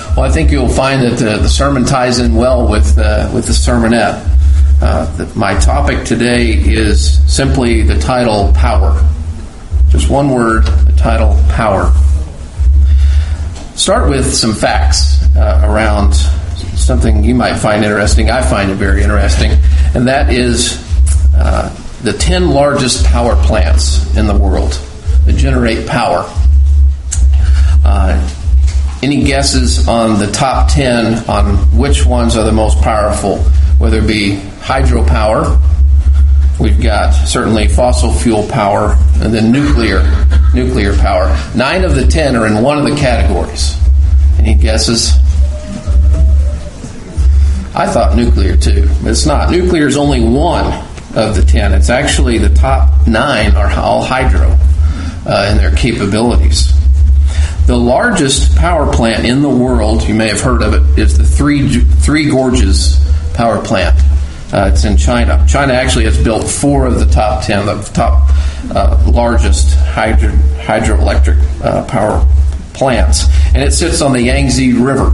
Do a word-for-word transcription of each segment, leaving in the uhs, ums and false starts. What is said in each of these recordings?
Well, I think you'll find that the, the sermon ties in well with uh, with the sermonette. Uh, the, my topic today is simply the title, Power. Just one word, the title, Power. Start with some facts uh, around something you might find interesting. I find it very interesting, and that is uh, the ten largest power plants in the world that generate power. Uh, any guesses on the top ten on which ones are the most powerful? Whether it be hydropower, we've got certainly fossil fuel power, and then nuclear nuclear power. Nine of the ten are in one of the categories. Any guesses? I thought nuclear too, but it's not. Nuclear is only one of the ten. It's actually the top nine are all hydro uh, in their capabilities. The largest power plant in the world, you may have heard of it, is the Three Three Gorges power plant. Uh, it's in China. China actually has built four of the top ten, the top uh, largest hydro, hydroelectric uh, power plants, and it sits on the Yangtze River.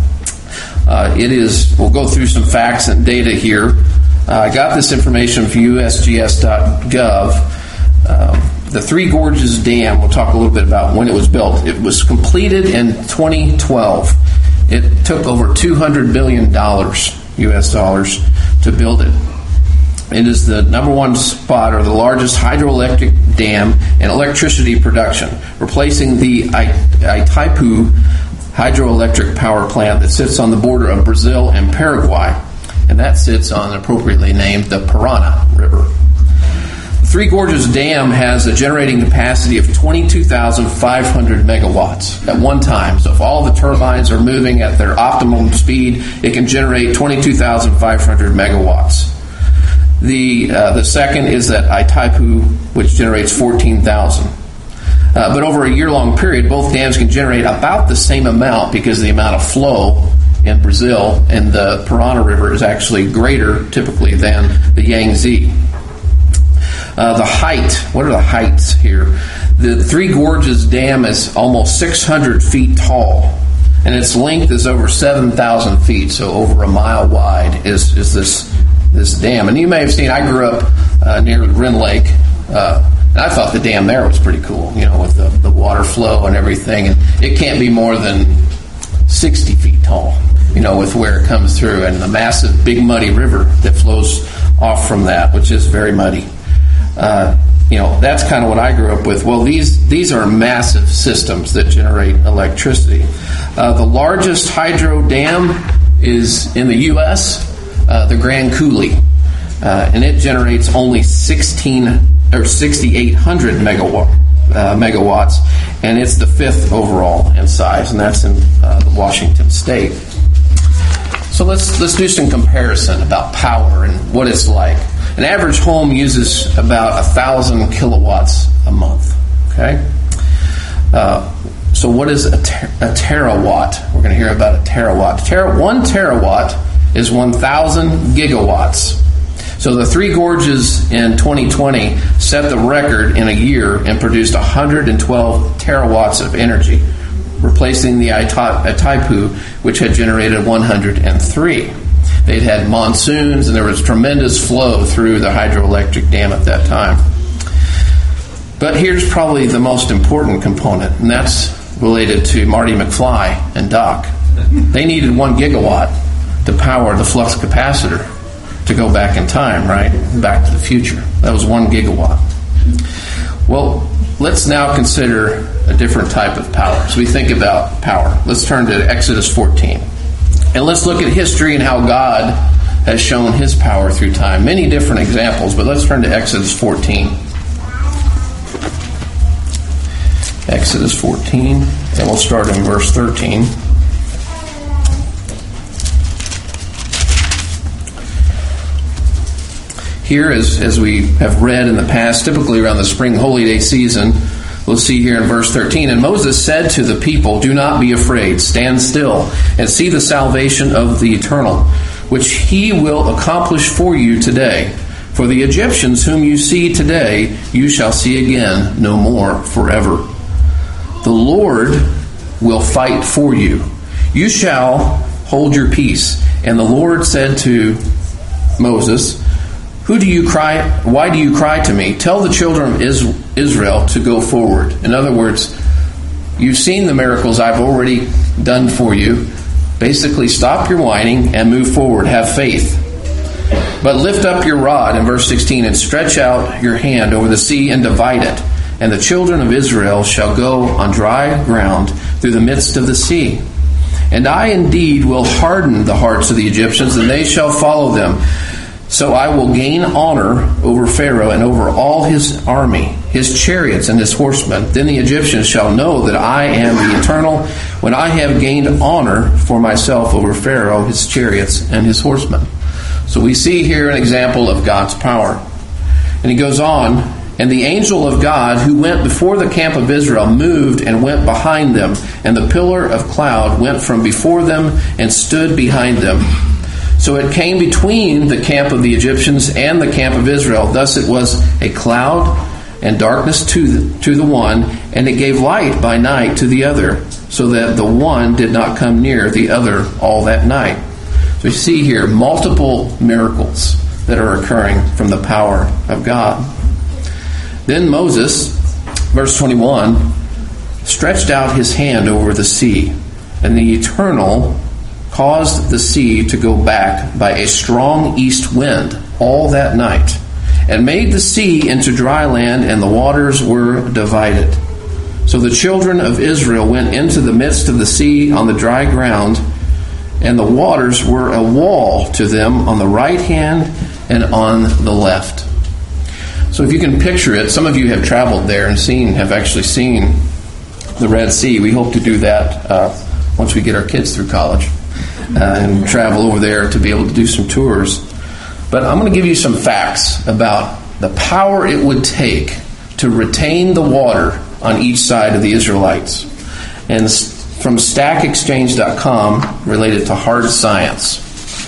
Uh, it is. We'll go through some facts and data here. Uh, I got this information from U S G S dot gov. Um, the Three Gorges Dam, we'll talk a little bit about when it was built. It was completed in twenty twelve. It took over two hundred billion dollars, U S dollars, to build it. It is the number one spot, or the largest hydroelectric dam in electricity production, replacing the Itaipu hydroelectric power plant that sits on the border of Brazil and Paraguay, and that sits on appropriately named the Parana River. The Three Gorges Dam has a generating capacity of twenty-two thousand five hundred megawatts at one time. So if all the turbines are moving at their optimum speed, it can generate twenty-two thousand five hundred megawatts. The uh, the second is at Itaipu, which generates fourteen thousand. Uh, but over a year-long period, both dams can generate about the same amount because the amount of flow in Brazil and the Parana River is actually greater typically than the Yangtze. Uh, the height, what are the heights here? The Three Gorges Dam is almost six hundred feet tall, and its length is over seven thousand feet, so over a mile wide is, is this this dam. And you may have seen, I grew up uh, near Wren Lake, uh, and I thought the dam there was pretty cool, you know, with the, the water flow and everything. And it can't be more than sixty feet tall, you know, with where it comes through, and the massive, big, muddy river that flows off from that, which is very muddy. Uh, you know, that's kind of what I grew up with. Well, these these are massive systems that generate electricity. Uh, the largest hydro dam is in the U S, uh, the Grand Coulee, uh, and it generates only sixteen or sixty-eight hundred megawatt, uh, megawatts, and it's the fifth overall in size, and that's in uh, Washington State. So let's let's do some comparison about power and what it's like. An average home uses about a thousand kilowatts a month. Okay, uh, so what is a, ter- a terawatt? We're going to hear about a terawatt. Ter- one terawatt is one thousand gigawatts. So the Three Gorges in twenty twenty set the record in a year and produced one hundred twelve terawatts of energy, replacing the Itaipu, which had generated one hundred three. They'd had monsoons, and there was tremendous flow through the hydroelectric dam at that time. But here's probably the most important component, and that's related to Marty McFly and Doc. They needed one gigawatt to power the flux capacitor to go back in time, right? Back to the future. That was one gigawatt. Well, let's now consider a different type of power. So we think about power. Let's turn to Exodus fourteen. And let's look at history and how God has shown his power through time. Many different examples, but let's turn to Exodus fourteen. Exodus fourteen, and we'll start in verse thirteen. Here, as, as we have read in the past, typically around the spring holy day season, we'll see here in verse thirteen, and Moses said to the people, "Do not be afraid, stand still, and see the salvation of the Eternal, which he will accomplish for you today. For the Egyptians whom you see today, you shall see again no more forever. The Lord will fight for you. You shall hold your peace. And the Lord said to Moses, Who do you cry? Why do you cry to me? Tell the children of Israel to go forward. In other words, you've seen the miracles I've already done for you. Basically, stop your whining and move forward. Have faith. But lift up your rod, in verse sixteen, and stretch out your hand over the sea and divide it. And the children of Israel shall go on dry ground through the midst of the sea. And I indeed will harden the hearts of the Egyptians, and they shall follow them. So I will gain honor over Pharaoh and over all his army, his chariots and his horsemen. Then the Egyptians shall know that I am the Eternal, when I have gained honor for myself over Pharaoh, his chariots, and his horsemen. So we see here an example of God's power. And he goes on, And the angel of God who went before the camp of Israel moved and went behind them, and the pillar of cloud went from before them and stood behind them. So it came between the camp of the Egyptians and the camp of Israel. Thus it was a cloud and darkness to the, to the one, and it gave light by night to the other, so that the one did not come near the other all that night. So you see here multiple miracles that are occurring from the power of God. Then Moses, verse twenty-one, stretched out his hand over the sea, and the Eternal caused the sea to go back by a strong east wind all that night, and made the sea into dry land, and the waters were divided. So the children of Israel went into the midst of the sea on the dry ground, and the waters were a wall to them on the right hand and on the left. So if you can picture it, some of you have traveled there and seen, have actually seen the Red Sea. We hope to do that uh, once we get our kids through college uh, and travel over there to be able to do some tours. But I'm going to give you some facts about the power it would take to retain the water on each side of the Israelites. And from stack exchange dot com, related to hard science,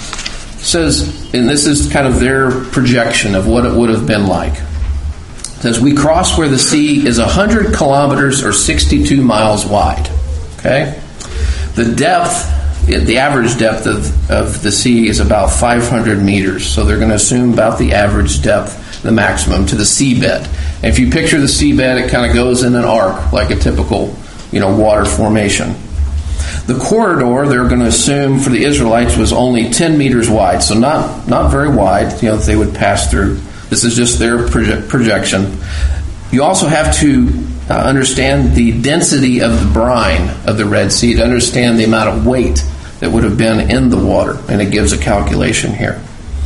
says, and this is kind of their projection of what it would have been like. It says, we cross where the sea is one hundred kilometers or sixty-two miles wide. Okay? The depth, the average depth of, of the sea is about five hundred meters. So they're going to assume about the average depth, the maximum, to the seabed. And if you picture the seabed, it kind of goes in an arc, like a typical, you know, water formation. The corridor, they're going to assume for the Israelites, was only ten meters wide, so not, not very wide, you know, that they would pass through. This is just their proje- projection. You also have to uh, understand the density of the brine of the Red Sea to understand the amount of weight that would have been in the water, and it gives a calculation here.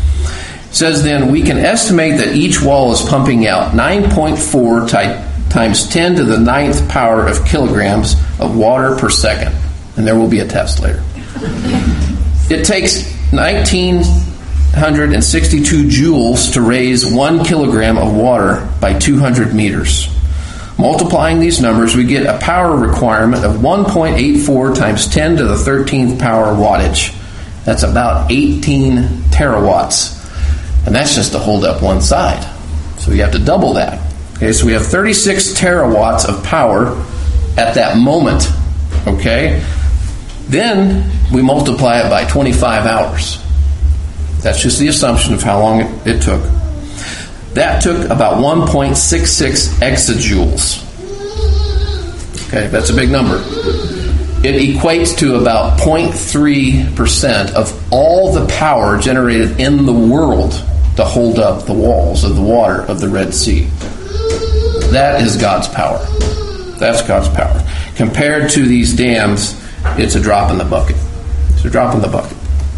It says then, we can estimate that each wall is pumping out nine point four ty- times ten to the ninth power of kilograms of water per second. And there will be a test later. It takes nineteen sixty-two joules to raise one kilogram of water by two hundred meters. Multiplying these numbers, we get a power requirement of one point eight four times ten to the thirteenth power wattage. That's about eighteen terawatts. And that's just to hold up one side. So you have to double that. Okay, so we have thirty-six terawatts of power at that moment. Okay? Then we multiply it by twenty-five hours. That's just the assumption of how long it, it took. That took about one point six six exajoules. Okay, that's a big number. It equates to about zero point three percent of all the power generated in the world to hold up the walls of the water of the Red Sea. That is God's power. That's God's power. Compared to these dams, it's a drop in the bucket. It's a drop in the bucket.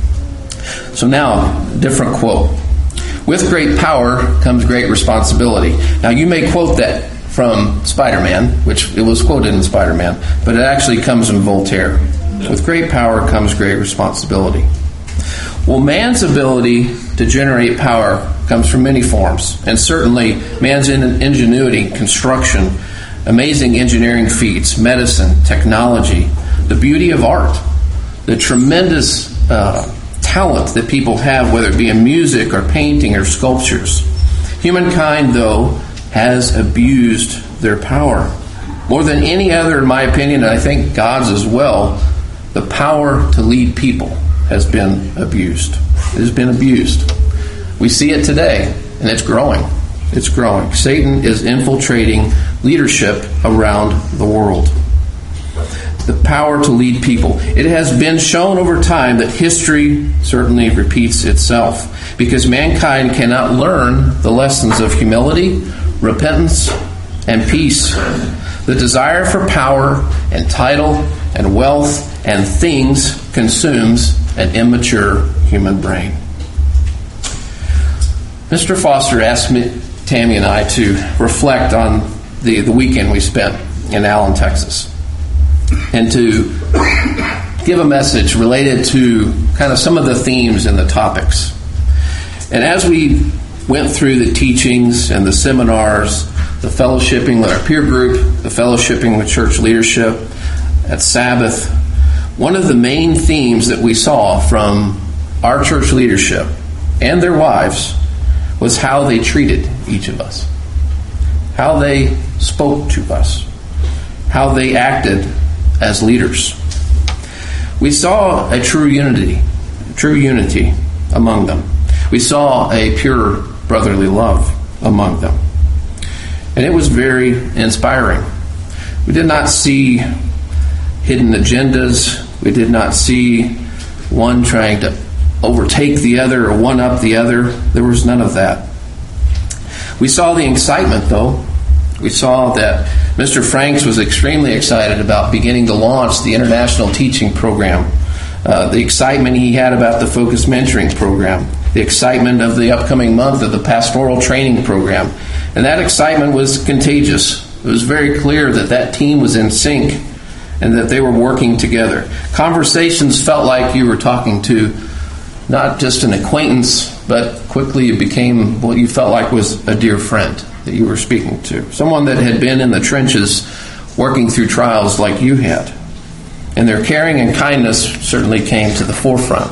So now, different quote. With great power comes great responsibility. Now, you may quote that from Spider-Man, which it was quoted in Spider-Man, but it actually comes from Voltaire. With great power comes great responsibility. Well, man's ability to generate power comes from many forms, and certainly man's ingenuity, construction, amazing engineering feats, medicine, technology, the beauty of art, the tremendous uh, talent that people have, whether it be in music or painting or sculptures. Humankind, though, has abused their power. More than any other, in my opinion, and I think God's as well, the power to lead people has been abused. It has been abused. We see it today, and it's growing. It's growing. Satan is infiltrating leadership around the world. The power to lead people. It has been shown over time that history certainly repeats itself because mankind cannot learn the lessons of humility, repentance, and peace. The desire for power and title and wealth and things consumes an immature human brain. Mister Foster asked me, Tammy and I to reflect on the, the weekend we spent in Allen, Texas, and to give a message related to kind of some of the themes and the topics. And as we went through the teachings and the seminars, the fellowshipping with our peer group, the fellowshipping with church leadership, at Sabbath, one of the main themes that we saw from our church leadership and their wives was how they treated each of us, how they spoke to us, how they acted as leaders. We saw a true unity, true unity among them. We saw a pure brotherly love among them. And it was very inspiring. We did not see hidden agendas. We did not see one trying to overtake the other or one-up the other. There was none of that. We saw the excitement, though. We saw that Mister Franks was extremely excited about beginning to launch the International Teaching Program. Uh, the excitement he had about the Focus Mentoring Program. The excitement of the upcoming month of the Pastoral Training Program. And that excitement was contagious. It was very clear that that team was in sync and that they were working together. Conversations felt like you were talking to not just an acquaintance, but quickly it became what you felt like was a dear friend that you were speaking to. Someone that had been in the trenches working through trials like you had. And their caring and kindness certainly came to the forefront.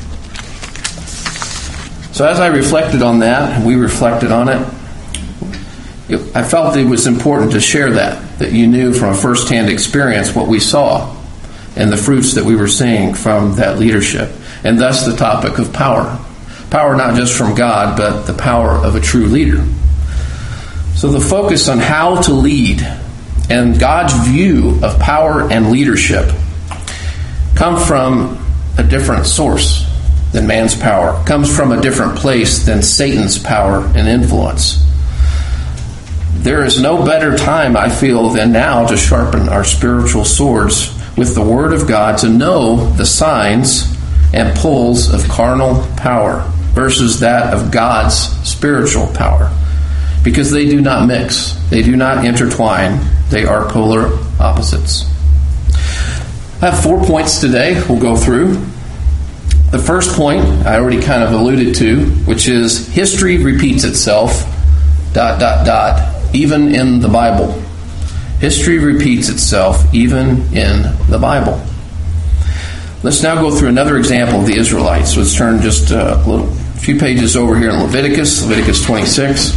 So as I reflected on that, and we reflected on it, I felt it was important to share that, that you knew from a first-hand experience what we saw and the fruits that we were seeing from that leadership. And thus the topic of power. Power not just from God, but the power of a true leader. So the focus on how to lead and God's view of power and leadership come from a different source than man's power. Comes from a different place than Satan's power and influence. There is no better time, I feel, than now to sharpen our spiritual swords with the Word of God to know the signs and pulls of carnal power versus that of God's spiritual power. Because they do not mix. They do not intertwine. They are polar opposites. I have four points today we'll go through. The first point I already kind of alluded to, which is history repeats itself, dot, dot, dot, even in the Bible. History repeats itself even in the Bible. Let's now go through another example of the Israelites. Let's turn just a little, a few pages over here in Leviticus, Leviticus twenty-six.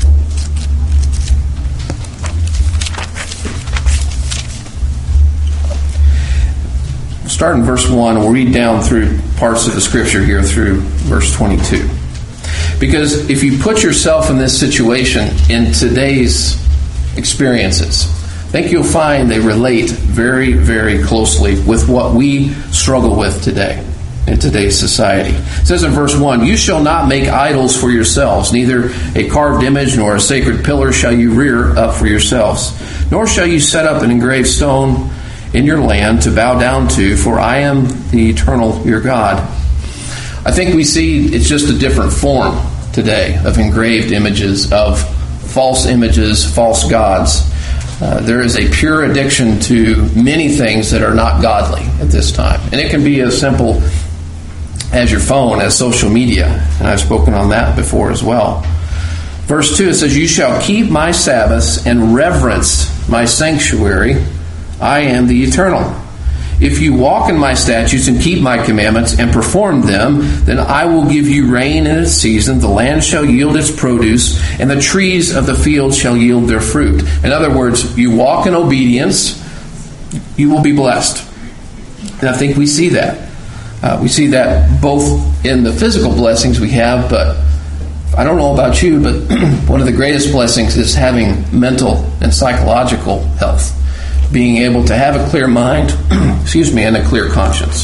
We'll start in verse one. We'll read down through parts of the scripture here through verse twenty-two. Because if you put yourself in this situation in today's experiences, I think you'll find they relate very, very closely with what we struggle with today in today's society. It says in verse one, "You shall not make idols for yourselves, neither a carved image nor a sacred pillar shall you rear up for yourselves, nor shall you set up an engraved stone in your land to bow down to, for I am the eternal your God." I think we see it's just a different form today of engraved images, of false images, false gods. Uh, there is a pure addiction to many things that are not godly at this time. And it can be as simple as your phone, as social media. And I've spoken on that before as well. Verse two, it says, "You shall keep my Sabbaths and reverence my sanctuary. I am the Eternal. If you walk in my statutes and keep my commandments and perform them, then I will give you rain in its season, the land shall yield its produce, and the trees of the field shall yield their fruit." In other words, you walk in obedience, you will be blessed. And I think we see that. Uh, we see that both in the physical blessings we have, but I don't know about you, but one of the greatest blessings is having mental and psychological health. Being able to have a clear mind, excuse me, and a clear conscience.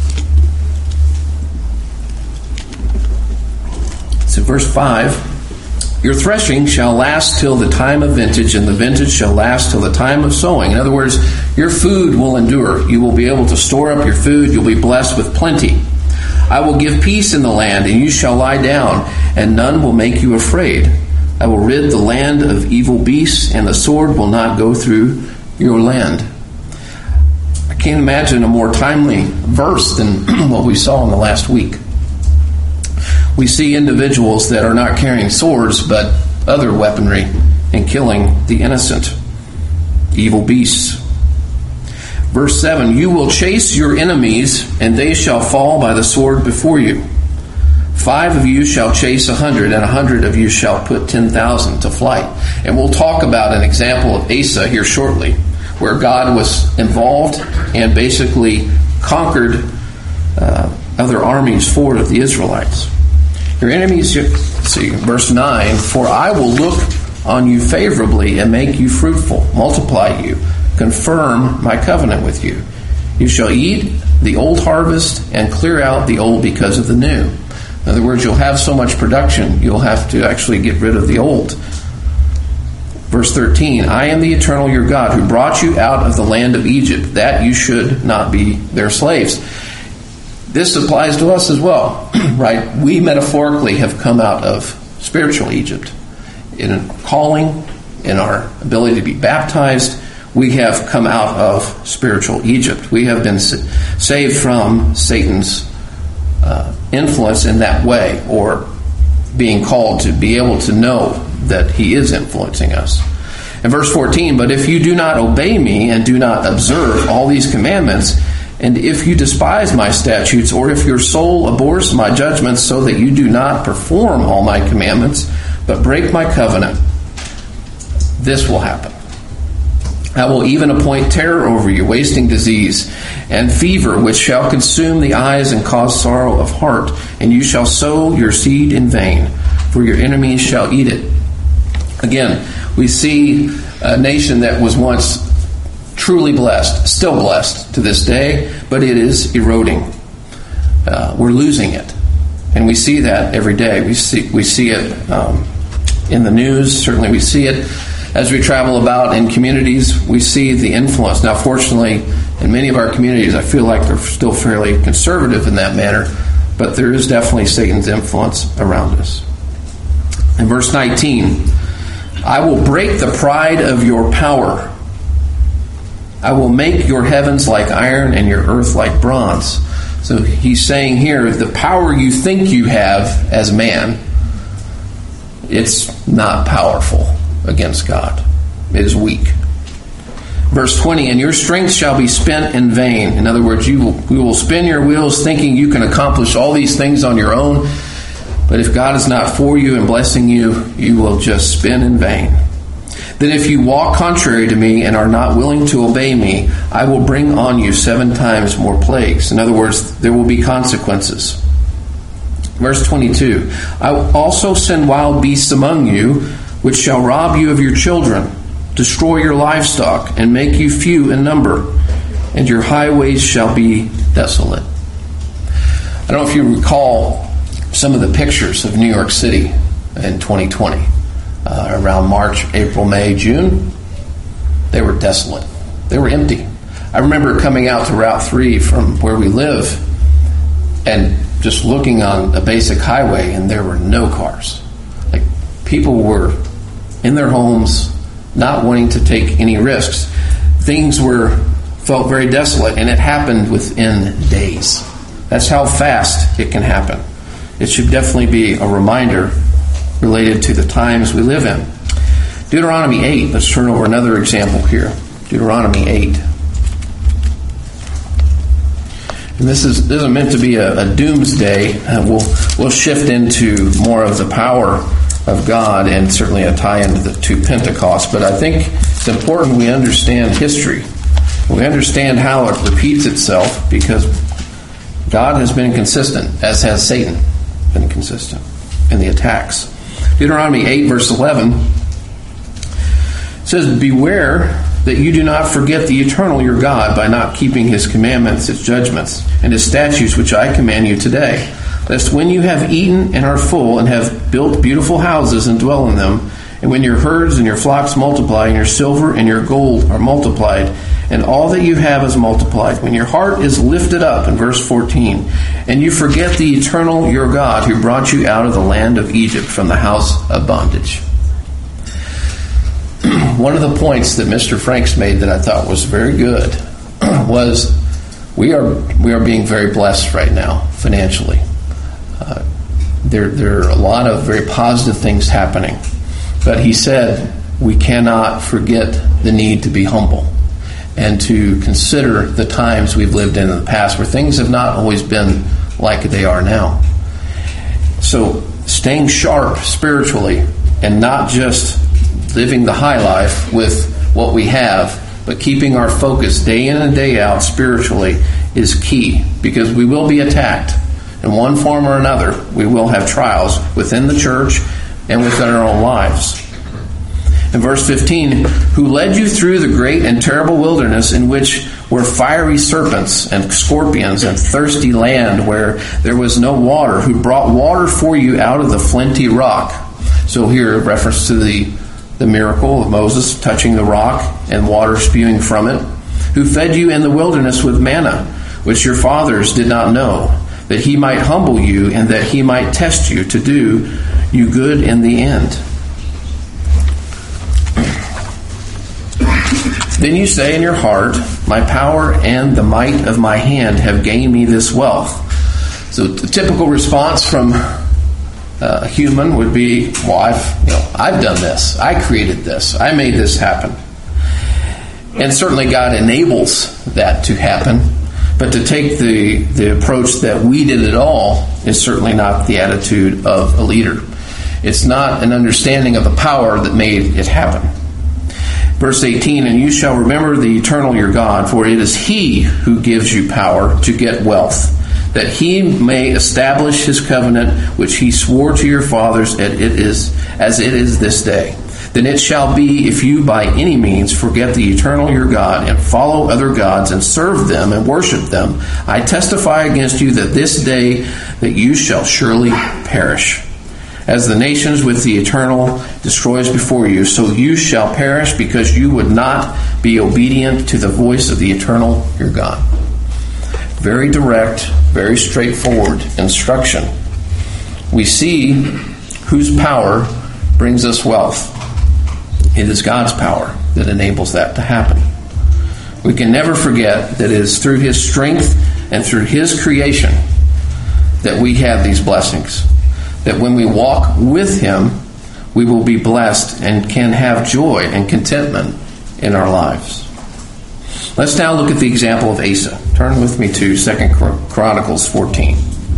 So verse five, your threshing shall last till the time of vintage, and the vintage shall last till the time of sowing. In other words, your food will endure. You will be able to store up your food. You'll be blessed with plenty. I will give peace in the land, and you shall lie down, and none will make you afraid. I will rid the land of evil beasts, and the sword will not go through your land. I can't imagine a more timely verse than what we saw in the last week. We see individuals that are not carrying swords, but other weaponry, and killing the innocent, evil beasts. Verse seven, you will chase your enemies, and they shall fall by the sword before you. Five of you shall chase a hundred, and a hundred of you shall put ten thousand to flight. And we'll talk about an example of Asa here shortly, where God was involved and basically conquered uh, other armies for the Israelites. Your enemies, see, verse nine, for I will look on you favorably and make you fruitful, multiply you, confirm my covenant with you. You shall eat the old harvest and clear out the old because of the new. In other words, you'll have so much production, you'll have to actually get rid of the old. Verse thirteen, I am the eternal your God who brought you out of the land of Egypt, that you should not be their slaves. This applies to us as well, right? We metaphorically have come out of spiritual Egypt. In calling, in our ability to be baptized, we have come out of spiritual Egypt. We have been saved from Satan's uh, influence in that way, or being called to be able to know that he is influencing us. In verse fourteen, but if you do not obey me and do not observe all these commandments, and if you despise my statutes, or if your soul abhors my judgments so that you do not perform all my commandments, but break my covenant, this will happen. I will even appoint terror over you, wasting disease, and fever, which shall consume the eyes and cause sorrow of heart. And you shall sow your seed in vain, for your enemies shall eat it. Again, we see a nation that was once truly blessed, still blessed to this day, but it is eroding. Uh, we're losing it. And we see that every day. We see, we see it um, in the news. Certainly we see it as we travel about in communities. We see the influence. Now, fortunately, in many of our communities, I feel like they're still fairly conservative in that manner, but there is definitely Satan's influence around us. In verse nineteen, I will break the pride of your power. I will make your heavens like iron and your earth like bronze. So he's saying here, the power you think you have as man, it's not powerful against God. It is weak. Verse twenty, and your strength shall be spent in vain. In other words, you will, you will spin your wheels thinking you can accomplish all these things on your own. But if God is not for you and blessing you, you will just spin in vain. Then if you walk contrary to me and are not willing to obey me, I will bring on you seven times more plagues. In other words, there will be consequences. Verse twenty-two, I will also send wild beasts among you, which shall rob you of your children, destroy your livestock, and make you few in number, and your highways shall be desolate. I don't know if you recall some of the pictures of New York City in twenty twenty. Uh, around March, April, May, June, they were desolate. They were empty. I remember coming out to Route three from where we live and just looking on a basic highway, and there were no cars. Like, people were in their homes, not wanting to take any risks. Things were felt very desolate, and it happened within days. That's how fast it can happen. It should definitely be a reminder related to the times we live in. Deuteronomy eight, let's turn over another example here. Deuteronomy eight. And this is, isn't meant to be a, a doomsday. Uh, we'll, we'll shift into more of the power of God and certainly a tie into the, to Pentecost. But I think it's important we understand history. We understand how it repeats itself because God has been consistent, as has Satan been consistent in the attacks. Deuteronomy eight, verse eleven says, "Beware that you do not forget the eternal your God by not keeping his commandments, his judgments, and his statutes which I command you today. Lest when you have eaten and are full and have built beautiful houses and dwell in them, and when your herds and your flocks multiply, and your silver and your gold are multiplied, and all that you have is multiplied, when your heart is lifted up," in verse fourteen, "and you forget the eternal your God who brought you out of the land of Egypt from the house of bondage." One of the points that Mister Franks made that I thought was very good was we are we are being very blessed right now financially. Uh, there there are a lot of very positive things happening, but he said we cannot forget the need to be humble and to consider the times we've lived in in the past where things have not always been like they are now. So staying sharp spiritually and not just living the high life with what we have, but keeping our focus day in and day out spiritually is key, because we will be attacked in one form or another. We will have trials within the church and within our own lives. In verse fifteen, "Who led you through the great and terrible wilderness in which were fiery serpents and scorpions and thirsty land where there was no water, who brought water for you out of the flinty rock." So here, a reference to the the miracle of Moses touching the rock and water spewing from it. "Who fed you in the wilderness with manna, which your fathers did not know, that he might humble you and that he might test you to do you good in the end. Then you say in your heart, my power and the might of my hand have gained me this wealth." So the typical response from a human would be, well, I've, you know, I've done this. I created this. I made this happen. And certainly God enables that to happen. But to take the, the approach that we did it all is certainly not the attitude of a leader. It's not an understanding of the power that made it happen. Verse eighteen, "And you shall remember the eternal your God, for it is he who gives you power to get wealth, that he may establish his covenant which he swore to your fathers as it is, as it is this day. Then it shall be, if you by any means forget the eternal your God and follow other gods and serve them and worship them, I testify against you that this day that you shall surely perish. As the nations with the eternal destroys before you, so you shall perish, because you would not be obedient to the voice of the eternal your God." Very direct, very straightforward instruction. We see whose power brings us wealth. It is God's power that enables that to happen. We can never forget that it is through his strength and through his creation that we have these blessings. That when we walk with him, we will be blessed and can have joy and contentment in our lives. Let's now look at the example of Asa. Turn with me to Second Chronicles fourteen.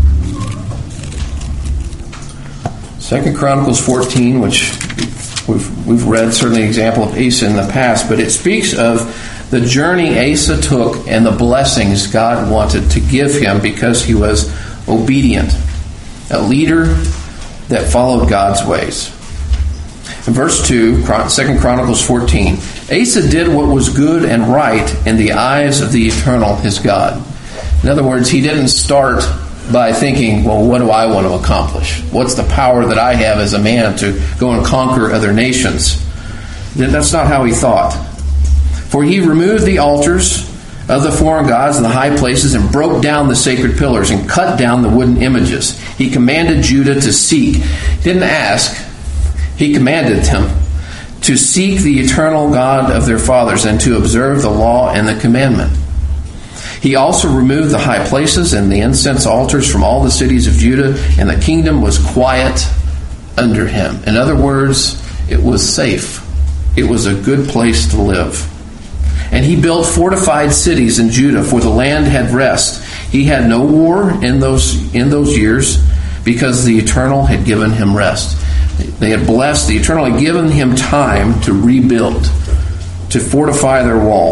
Second Chronicles fourteen, which we've, we've read certainly the example of Asa in the past, but it speaks of the journey Asa took and the blessings God wanted to give him because he was obedient. A leader that followed God's ways. In verse two, Second Chronicles fourteen, "Asa did what was good and right in the eyes of the eternal his God." In other words, he didn't start by thinking, well, what do I want to accomplish? What's the power that I have as a man to go and conquer other nations? That's not how he thought. "For he removed the altars of the foreign gods and the high places and broke down the sacred pillars and cut down the wooden images. He commanded Judah to seek." He didn't ask. He commanded them to seek the eternal God of their fathers and to observe the law and the commandment. He also removed the high places and the incense altars from all the cities of Judah, and the kingdom was quiet under him. In other words, it was safe. It was a good place to live. "And he built fortified cities in Judah, for the land had rest. He had no war in those in those years, because the Eternal had given him rest." They had blessed, the Eternal had given him time to rebuild, to fortify their walls.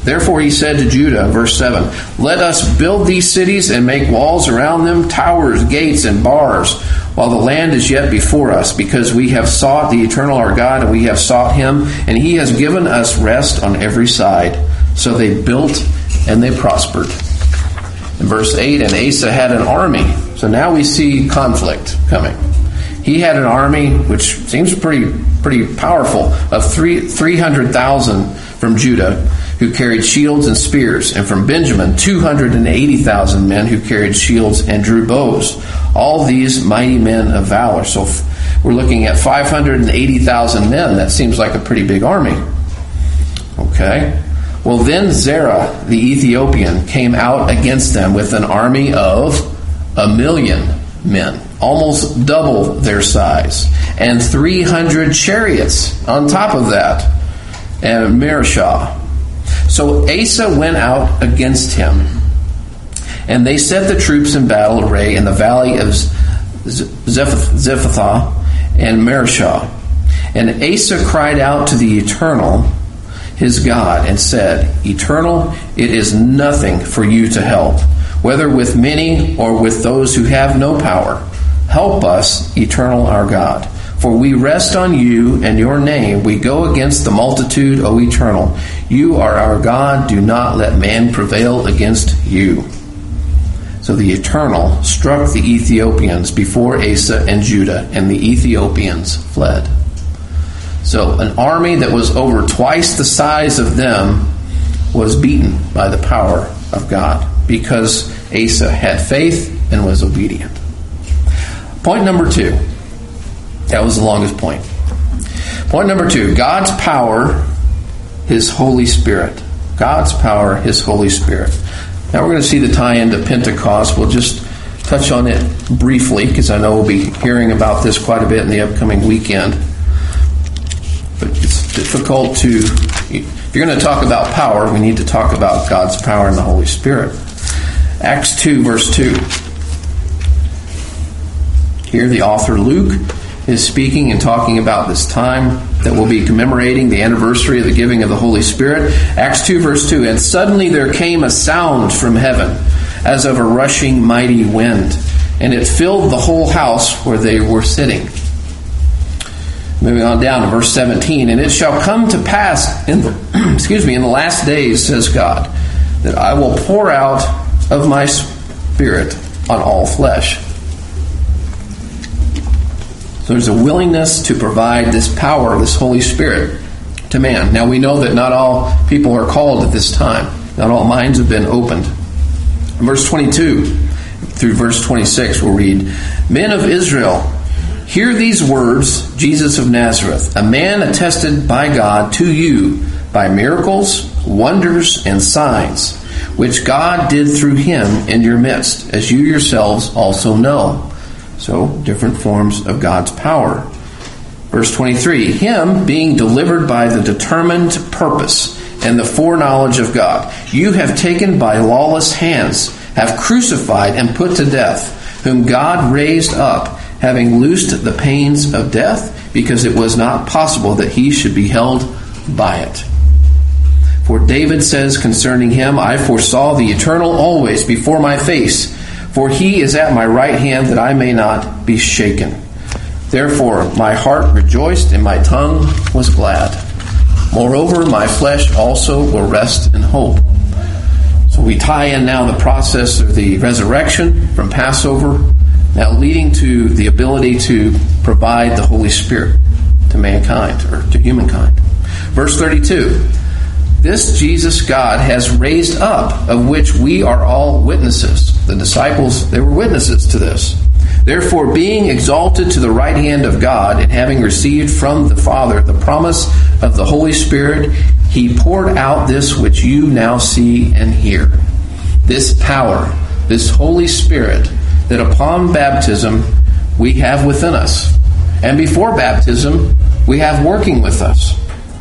Therefore he said to Judah, verse seven, let us build these cities and make walls around them, towers, gates, and bars, while the land is yet before us, because we have sought the eternal our God, and we have sought him, and he has given us rest on every side. So they built and they prospered. In verse eight, and Asa had an army. So now we see conflict coming. He had an army, which seems pretty pretty powerful, of three three hundred thousand from Judah, who carried shields and spears, and from Benjamin two hundred eighty thousand men who carried shields and drew bows. All these mighty men of valor. So if we're looking at five hundred eighty thousand men. That seems like a pretty big army. Okay. Well, then Zerah the Ethiopian came out against them with an army of a million men, almost double their size, and three hundred chariots on top of that, and Mareshah. So Asa went out against him, and they set the troops in battle array in the valley of Zephathah and Mareshah. And Asa cried out to the Eternal, his God, and said, Eternal, it is nothing for you to help, whether with many or with those who have no power. Help us, Eternal our God. For we rest on you and your name. We go against the multitude, O Eternal. You are our God. Do not let man prevail against you. So the Eternal struck the Ethiopians before Asa and Judah, and the Ethiopians fled. So an army that was over twice the size of them was beaten by the power of God, because Asa had faith and was obedient. Point number two. That was the longest point. Point number two. God's power, his Holy Spirit. God's power, his Holy Spirit. Now we're going to see the tie into Pentecost. We'll just touch on it briefly, because I know we'll be hearing about this quite a bit in the upcoming weekend. But it's difficult to... If you're going to talk about power, we need to talk about God's power and the Holy Spirit. Acts two, verse two. Here the author Luke is speaking and talking about this time that we'll be commemorating the anniversary of the giving of the Holy Spirit. Acts two, verse two. And suddenly there came a sound from heaven, as of a rushing mighty wind, and it filled the whole house where they were sitting. Moving on down to verse seventeen. And it shall come to pass in the, excuse me, in the last days, says God, that I will pour out of my Spirit on all flesh. So there's a willingness to provide this power, this Holy Spirit, to man. Now we know that not all people are called at this time. Not all minds have been opened. In verse twenty-two through verse twenty-six we'll read, Men of Israel, hear these words, Jesus of Nazareth, a man attested by God to you by miracles, wonders, and signs, which God did through him in your midst, as you yourselves also know. So, different forms of God's power. Verse twenty-three, him being delivered by the determined purpose and the foreknowledge of God, you have taken by lawless hands, have crucified and put to death, whom God raised up, having loosed the pains of death, because it was not possible that he should be held by it. For David says concerning him, I foresaw the Eternal always before my face, for he is at my right hand, that I may not be shaken. Therefore my heart rejoiced, and my tongue was glad. Moreover, my flesh also will rest in hope. So we tie in now the process of the resurrection from Passover, now leading to the ability to provide the Holy Spirit to mankind, or to humankind. Verse thirty-two, this Jesus God has raised up, of which we are all witnesses. The disciples, they were witnesses to this. Therefore, being exalted to the right hand of God, and having received from the Father the promise of the Holy Spirit, he poured out this which you now see and hear. This power, this Holy Spirit, that upon baptism we have within us. And before baptism, we have working with us.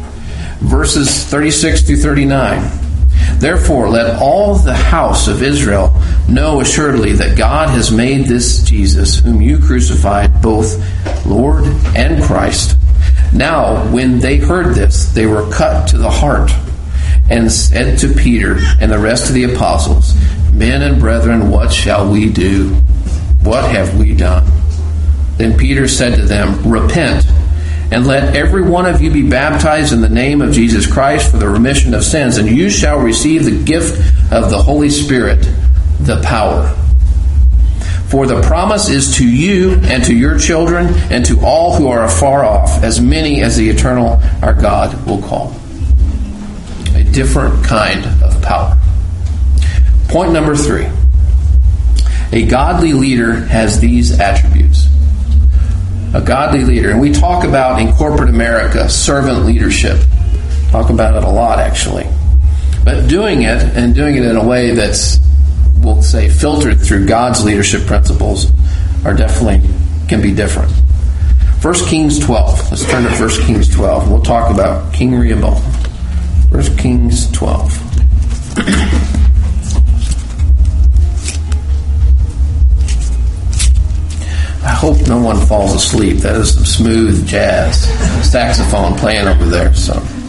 Verses thirty-six through thirty-nine. Therefore, let all the house of Israel know assuredly that God has made this Jesus, whom you crucified, both Lord and Christ. Now, when they heard this, they were cut to the heart, and said to Peter and the rest of the apostles, Men and brethren, what shall we do? What have we done? Then Peter said to them, Repent, and let every one of you be baptized in the name of Jesus Christ for the remission of sins, and you shall receive the gift of the Holy Spirit, the power. For the promise is to you and to your children and to all who are afar off, as many as the eternal our God will call. A different kind of power. Point number three. A godly leader has these attributes. A godly leader, and we talk about in corporate America, servant leadership. Talk about it a lot, actually. But doing it, and doing it in a way that's, we'll say, filtered through God's leadership principles, are definitely, can be different. First Kings twelve. Let's turn to First Kings twelve. We'll talk about King Rehoboam. First Kings twelve. I hope no one falls asleep. That is some smooth jazz saxophone playing over there. So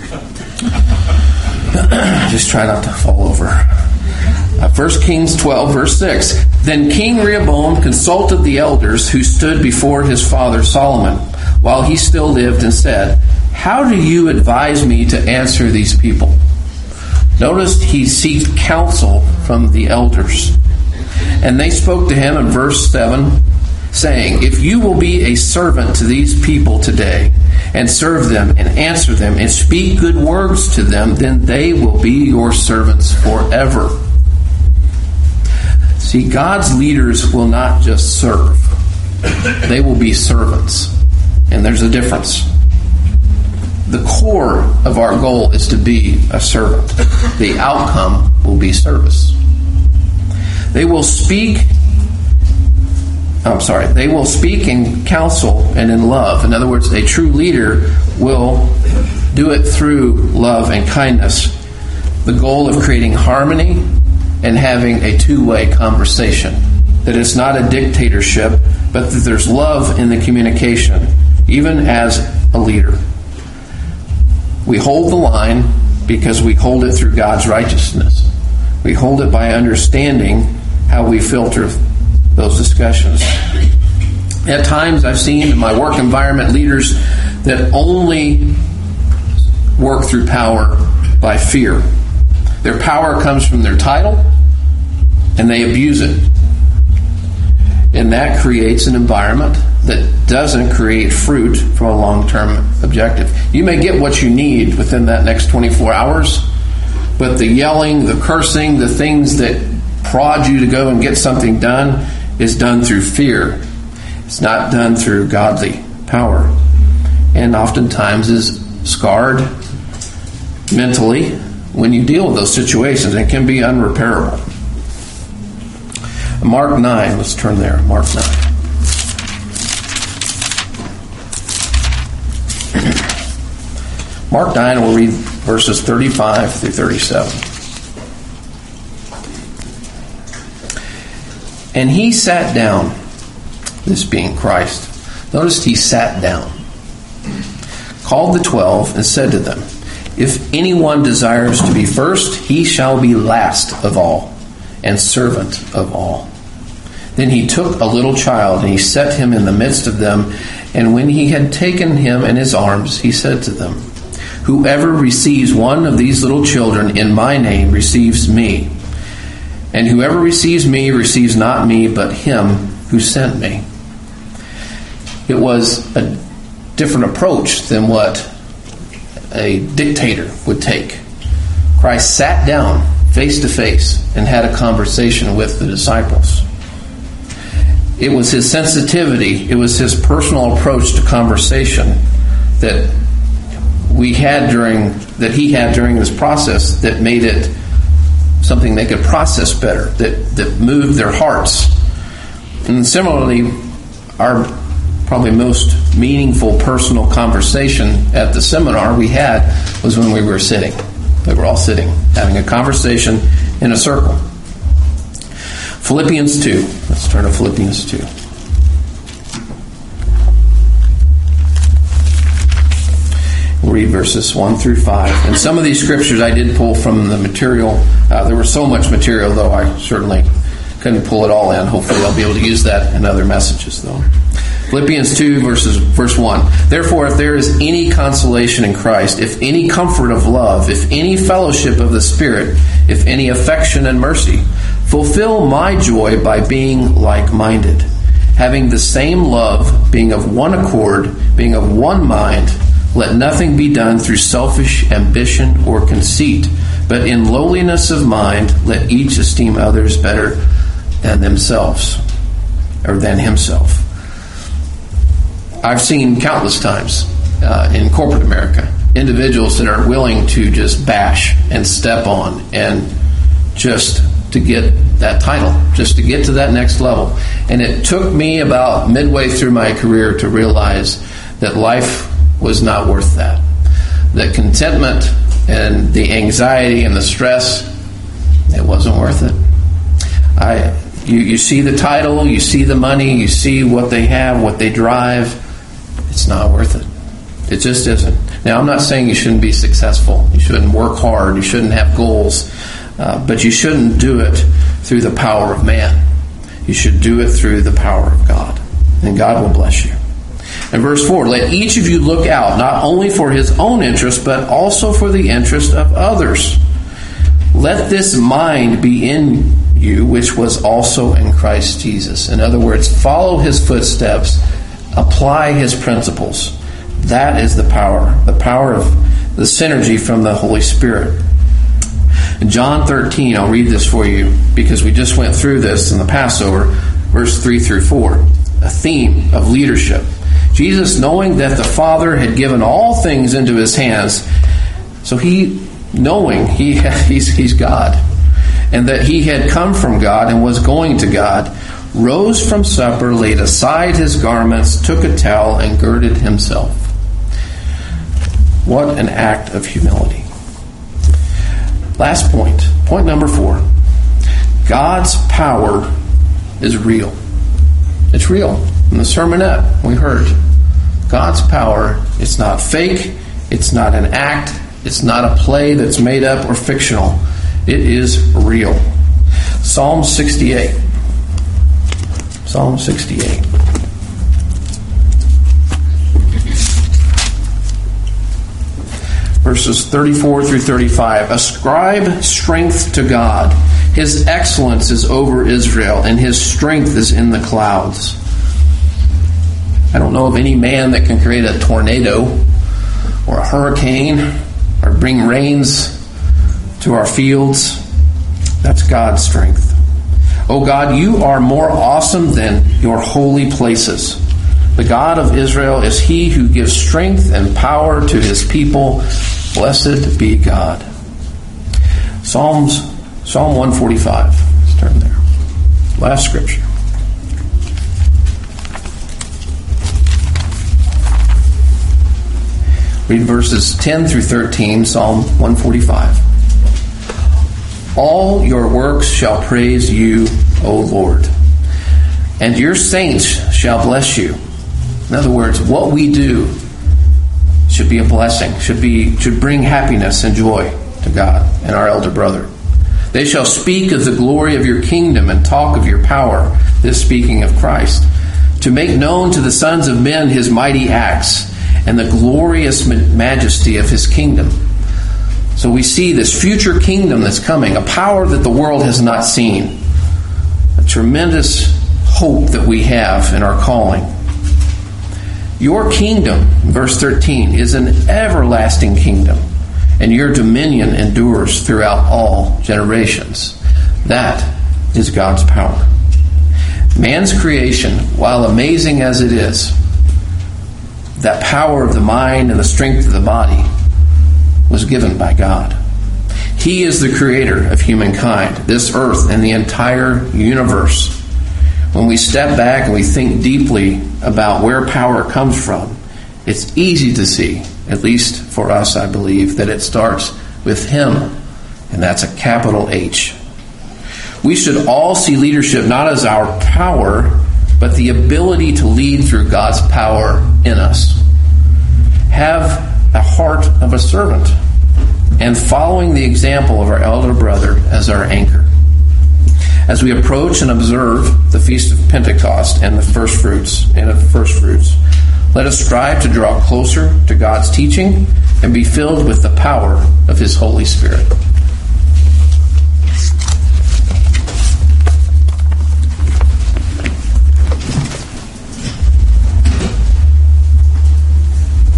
just try not to fall over. Uh, First Kings twelve, verse six. Then King Rehoboam consulted the elders who stood before his father Solomon while he still lived and said, How do you advise me to answer these people? Notice he seeks counsel from the elders. And they spoke to him in verse seven, saying, If you will be a servant to these people today, and serve them, and answer them, and speak good words to them, then they will be your servants forever. See, God's leaders will not just serve. They will be servants. And there's a difference. The core of our goal is to be a servant. The outcome will be service. They will speak I'm sorry, they will speak in counsel and in love. In other words, a true leader will do it through love and kindness. The goal of creating harmony and having a two-way conversation. That it's not a dictatorship, but that there's love in the communication, even as a leader. We hold the line because we hold it through God's righteousness. We hold it by understanding how we filter those discussions. At times I've seen in my work environment leaders that only work through power by fear. Their power comes from their title, and they abuse it. And that creates an environment that doesn't create fruit from a long-term objective. You may get what you need within that next twenty-four hours, but the yelling, the cursing, the things that prod you to go and get something done is done through fear. It's not done through godly power. And oftentimes is scarred mentally when you deal with those situations. It can be unrepairable. Mark nine, let's turn there. Mark nine. Mark nine, we'll read verses thirty-five through thirty-seven. And he sat down, this being Christ. Notice he sat down, called the twelve, and said to them, If anyone desires to be first, he shall be last of all, and servant of all. Then he took a little child, and he set him in the midst of them, and when he had taken him in his arms, he said to them, Whoever receives one of these little children in my name receives me. And whoever receives me receives not me, but him who sent me. It was a different approach than what a dictator would take. Christ sat down face to face and had a conversation with the disciples. It was his sensitivity, it was his personal approach to conversation that we had during, that he had during this process that made it something they could process better, that, that moved their hearts. And similarly, our probably most meaningful personal conversation at the seminar we had was when we were sitting. We were all sitting, having a conversation in a circle. Philippians two. Let's turn to Philippians two. We'll read verses one through five. And some of these scriptures I did pull from the material. Uh, there was so much material, though, I certainly couldn't pull it all in. Hopefully I'll be able to use that in other messages, though. Philippians two, verses, verse one. Therefore, if there is any consolation in Christ, if any comfort of love, if any fellowship of the Spirit, if any affection and mercy, fulfill my joy by being like-minded, having the same love, being of one accord, being of one mind. Let nothing be done through selfish ambition or conceit, but in lowliness of mind, let each esteem others better than themselves, or than himself. I've seen countless times uh, in corporate America, individuals that are willing to just bash and step on and just to get that title, just to get to that next level. And it took me about midway through my career to realize that life was not worth that. That contentment and the anxiety and the stress, it wasn't worth it. I, you, you see the title, you see the money, you see what they have, what they drive. It's not worth it. It just isn't. Now, I'm not saying you shouldn't be successful. You shouldn't work hard. You shouldn't have goals. Uh, but you shouldn't do it through the power of man. You should do it through the power of God. And God will bless you. And verse four, let each of you look out, not only for his own interest, but also for the interest of others. Let this mind be in you, which was also in Christ Jesus. In other words, follow his footsteps, apply his principles. That is the power, the power of the synergy from the Holy Spirit. In John thirteen, I'll read this for you because we just went through this in the Passover, verse three through four, a theme of leadership. Jesus, knowing that the Father had given all things into his hands, so he, knowing he he's, he's God, and that he had come from God and was going to God, rose from supper, laid aside his garments, took a towel, and girded himself. What an act of humility. Last point, point number four. God's power is real. It's real. In the sermonette, we heard God's power is not fake. It's not an act. It's not a play that's made up or fictional. It is real. Psalm sixty-eight. Psalm sixty-eight. Verses thirty-four through thirty-five. Ascribe strength to God. His excellence is over Israel, and his strength is in the clouds. I don't know of any man that can create a tornado or a hurricane or bring rains to our fields. That's God's strength. Oh God, you are more awesome than your holy places. The God of Israel is he who gives strength and power to his people. Blessed be God. Psalms, Psalm one forty-five. Let's turn there. Last scripture. Read verses ten through thirteen, Psalm one forty-five. All your works shall praise you, O Lord, and your saints shall bless you. In other words, what we do should be a blessing, should be should bring happiness and joy to God and our elder brother. They shall speak of the glory of your kingdom and talk of your power, this speaking of Christ, to make known to the sons of men his mighty acts and the glorious majesty of his kingdom. So we see this future kingdom that's coming, a power that the world has not seen, a tremendous hope that we have in our calling. Your kingdom, verse thirteen, is an everlasting kingdom, and your dominion endures throughout all generations. That is God's power. Man's creation, while amazing as it is, that power of the mind and the strength of the body was given by God. He is the creator of humankind, this earth, and the entire universe. When we step back and we think deeply about where power comes from, it's easy to see, at least for us, I believe, that it starts with him, and that's a capital H. We should all see leadership not as our power, but the ability to lead through God's power in us. Have a heart of a servant, and following the example of our elder brother as our anchor. As we approach and observe the Feast of Pentecost and the first fruits, and of first fruits, let us strive to draw closer to God's teaching and be filled with the power of His Holy Spirit.